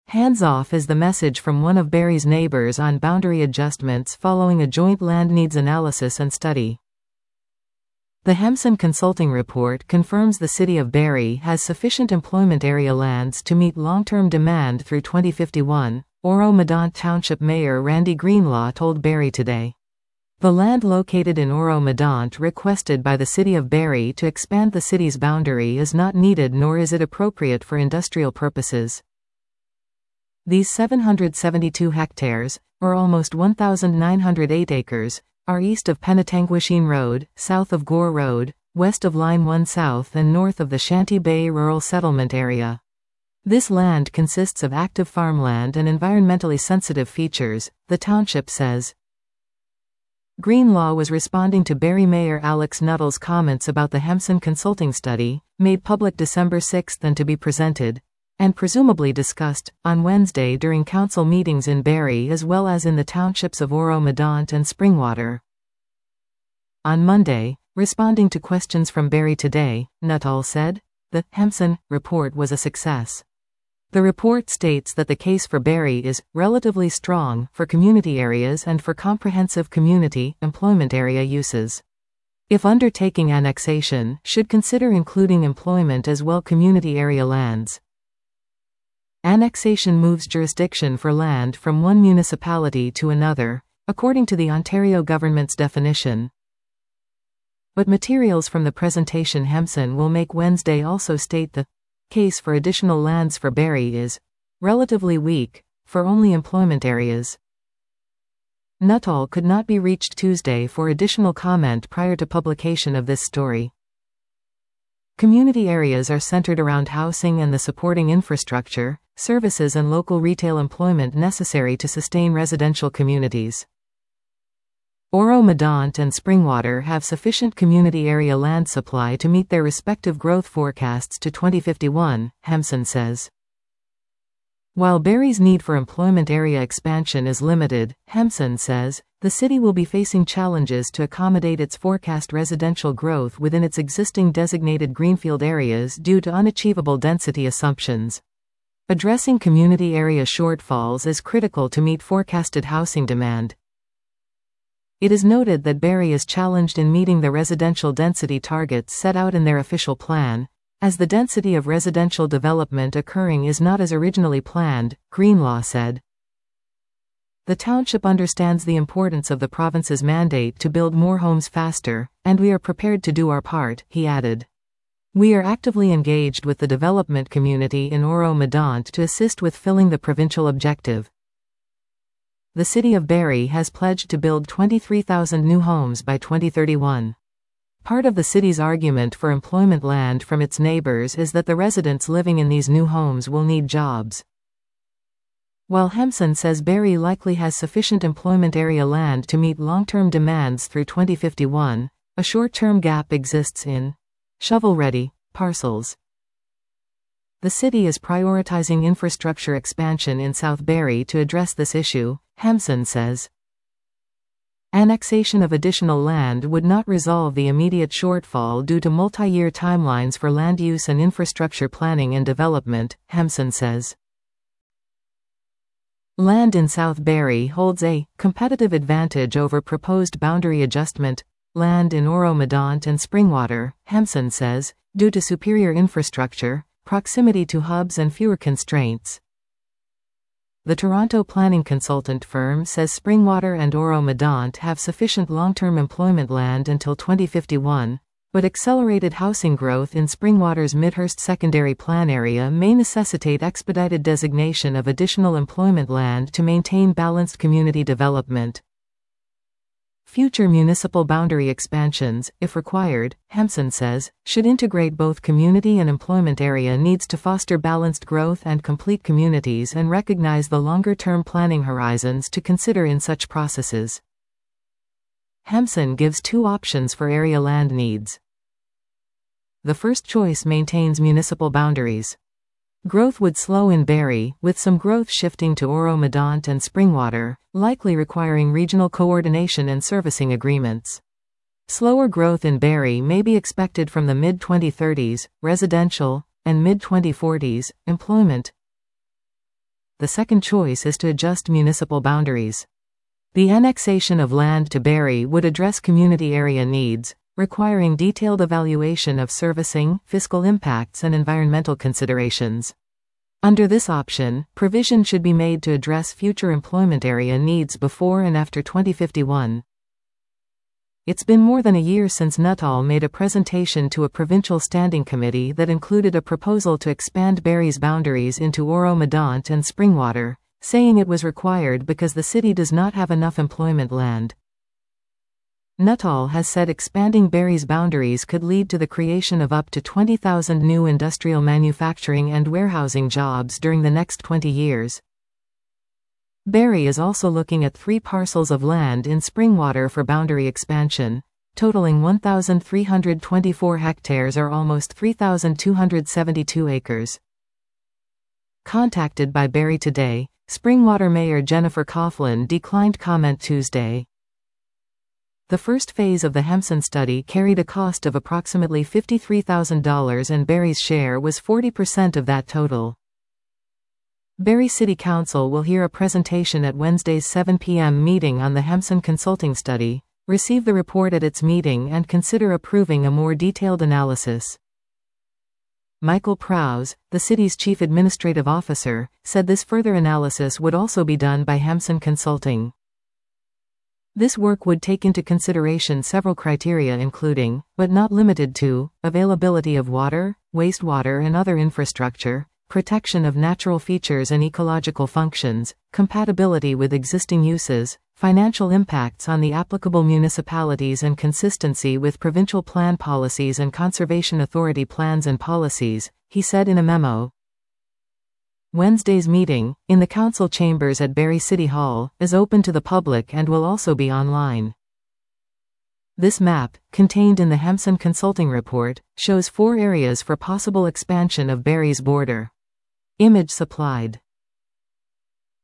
Hands off is the message from one of Barrie's neighbors on boundary adjustments following a joint land needs analysis and study. The Hemson Consulting Report confirms the city of Barrie has sufficient employment area lands to meet long-term demand through 2051, Oro-Medonte Township Mayor Randy Greenlaw told Barrie Today. The land located in Oro-Medonte requested by the city of Barrie to expand the city's boundary is not needed, nor is it appropriate for industrial purposes. These 772 hectares, or almost 1,908 acres, are east of Penetanguishene Road, south of Gore Road, west of Line 1 South and north of the Shanty Bay Rural Settlement Area. This land consists of active farmland and environmentally sensitive features, the township says. Greenlaw was responding to Barrie Mayor Alex Nuttall's comments about the Hemson Consulting Study, made public December 6 and to be presented, and presumably discussed, on Wednesday during council meetings in Barrie as well as in the townships of Oro-Medonte and Springwater. On Monday, responding to questions from Barrie Today, Nuttall said, the Hemson report was a success. The report states that the case for Barrie is relatively strong for community areas and for comprehensive community employment area uses. If undertaking annexation, should consider including employment as well community area lands. Annexation moves jurisdiction for land from one municipality to another, according to the Ontario government's definition. But materials from the presentation Hemson will make Wednesday also state the case for additional lands for Barrie is relatively weak for only employment areas. Nuttall could not be reached Tuesday for additional comment prior to publication of this story. Community areas are centered around housing and the supporting infrastructure, services and local retail employment necessary to sustain residential communities. Oro-Medonte and Springwater have sufficient community area land supply to meet their respective growth forecasts to 2051, Hemson says. While Barrie's need for employment area expansion is limited, Hemson says, the city will be facing challenges to accommodate its forecast residential growth within its existing designated greenfield areas due to unachievable density assumptions. Addressing community area shortfalls is critical to meet forecasted housing demand. It is noted that Barrie is challenged in meeting the residential density targets set out in their official plan, as the density of residential development occurring is not as originally planned, Greenlaw said. The township understands the importance of the province's mandate to build more homes faster, and we are prepared to do our part, he added. We are actively engaged with the development community in Oro-Medonte to assist with filling the provincial objective. The city of Barrie has pledged to build 23,000 new homes by 2031. Part of the city's argument for employment land from its neighbors is that the residents living in these new homes will need jobs. While Hemson says Barrie likely has sufficient employment area land to meet long-term demands through 2051, a short-term gap exists in shovel-ready parcels. The city is prioritizing infrastructure expansion in South Barrie to address this issue, Hemson says. Annexation of additional land would not resolve the immediate shortfall due to multi-year timelines for land use and infrastructure planning and development, Hemson says. Land in South Barrie holds a competitive advantage over proposed boundary adjustment land in Oro-Medonte and Springwater, Hemson says, due to superior infrastructure, proximity to hubs and fewer constraints. The Toronto planning consultant firm says Springwater and Oro-Medonte have sufficient long-term employment land until 2051, but accelerated housing growth in Springwater's Midhurst secondary plan area may necessitate expedited designation of additional employment land to maintain balanced community development. Future municipal boundary expansions, if required, Hemson says, should integrate both community and employment area needs to foster balanced growth and complete communities and recognize the longer-term planning horizons to consider in such processes. Hemson gives two options for area land needs. The first choice maintains municipal boundaries. Growth would slow in Barrie, with some growth shifting to Oro-Medonte and Springwater, likely requiring regional coordination and servicing agreements. Slower growth in Barrie may be expected from the mid-2030s, residential, and mid-2040s, employment. the second choice is to adjust municipal boundaries. The annexation of land to Barrie would address community area needs, requiring detailed evaluation of servicing, fiscal impacts and environmental considerations. Under this option, provision should be made to address future employment area needs before and after 2051. It's been more than a year since Nuttall made a presentation to a provincial standing committee that included a proposal to expand Barrie's boundaries into Oro-Medonte and Springwater, saying it was required because the city does not have enough employment land. Nuttall has said expanding Barrie's boundaries could lead to the creation of up to 20,000 new industrial manufacturing and warehousing jobs during the next 20 years. Barrie is also looking at 3 parcels of land in Springwater for boundary expansion, totaling 1,324 hectares or almost 3,272 acres. Contacted by Barrie Today, Springwater Mayor Jennifer Coughlin declined comment Tuesday. The first phase of the Hemson study carried a cost of approximately $53,000 and Barrie's share was 40% of that total. Barrie City Council will hear a presentation at Wednesday's 7 p.m. meeting on the Hemson Consulting Study, receive the report at its meeting and consider approving a more detailed analysis. Michael Prowse, the city's chief administrative officer, said this further analysis would also be done by Hemson Consulting. This work would take into consideration several criteria including, but not limited to, availability of water, wastewater and other infrastructure, protection of natural features and ecological functions, compatibility with existing uses, financial impacts on the applicable municipalities and consistency with provincial plan policies and conservation authority plans and policies, he said in a memo. Wednesday's meeting, in the council chambers at Barrie City Hall, is open to the public and will also be online. This map, contained in the Hemson Consulting Report, shows 4 areas for possible expansion of Barrie's border. Image supplied.